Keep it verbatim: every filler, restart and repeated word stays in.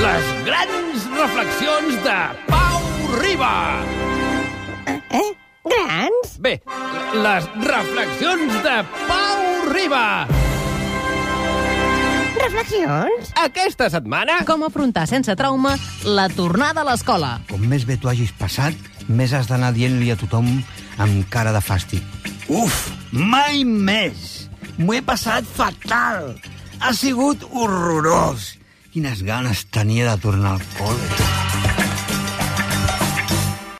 Les grans reflexions de Pau Riba. Eh? Grans? Bé, les reflexions de Pau Riba. Reflexions? Aquesta setmana... Com afrontar sense trauma la tornada a l'escola. Com més bé t'ho hagis passat, més has d'anar dient-li a tothom amb cara de fàstic. Uf, mai més! M'ho he passat fatal! Ha sigut horrorós! Quines ganes tenia de tornar al col·le.